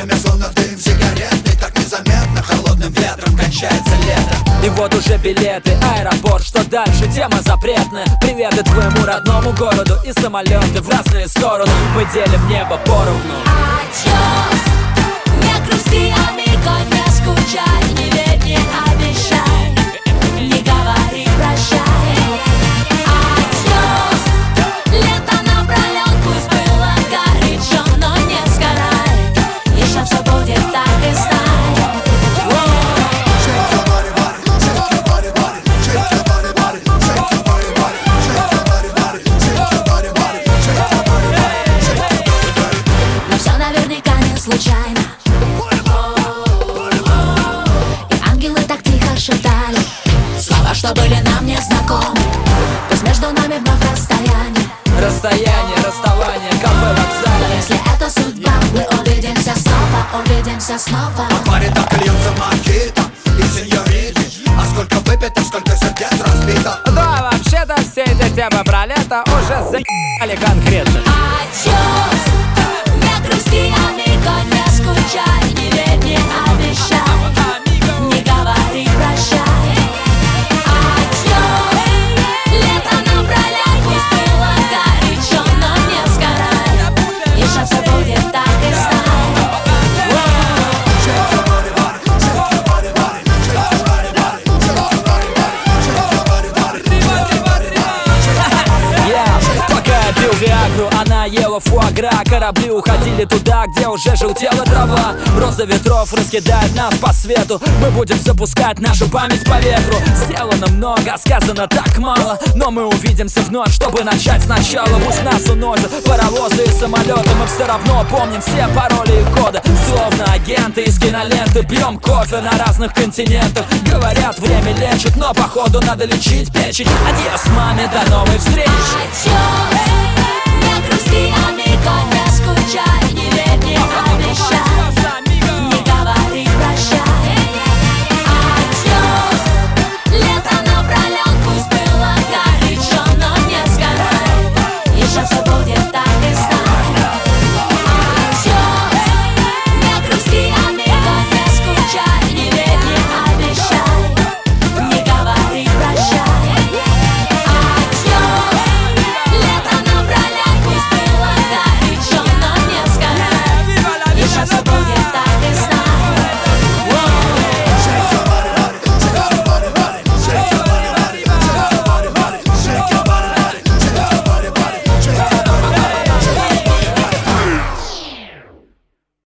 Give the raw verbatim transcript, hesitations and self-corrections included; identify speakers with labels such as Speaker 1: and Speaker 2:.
Speaker 1: время словно дым сигаретный, так незаметно холодным ветром кончается лето.
Speaker 2: И вот уже билеты, аэропорт, что дальше? Тема запретная. Приветы твоему родному городу и самолеты в разные стороны. Мы делим небо поровну.
Speaker 3: Adios, не грусти, амиго, не скучай, не верь, не обещай, не говори прощай. Adios, лето напролет, пусть было горячо, но не сгорай, еще все будет так и знай. Случайно, и ангелы так тихо шептали слова, что были нам незнакомы. Пусть между нами вновь расстояние,
Speaker 2: Расстояние, расставание, кафе, вокзал.
Speaker 3: но если это судьба, мы увидимся снова, увидимся снова.
Speaker 1: А в баре так льется мохито и сеньорити. А сколько выпито, сколько сердец разбито.
Speaker 2: Да, вообще-то все эти темы про лето уже за***ли конкретно.
Speaker 3: Adios, не грусти, амиго, не скучай, не верь, не обещай, не говори прощай. Adios, лето напролет, пусть было горячо, но не сгорай, еще все будет так и знай.
Speaker 2: Виагру, она ела фуагра. Корабли уходили туда, где уже желтела трава. Роза ветров раскидает нас по свету. Мы будем запускать нашу память по ветру. Сделано много, сказано так мало, но мы увидимся вновь, чтобы начать сначала. Пусть нас уносят паровозы и самолеты, мы все равно помним все пароли и коды. Словно агенты из киноленты, пьем кофе на разных континентах. Говорят, время лечит, но походу надо лечить печень. Адьос, маме, до новой встречи.
Speaker 3: Adios, не грусти, амиго, не скучай, не верь, не обещай,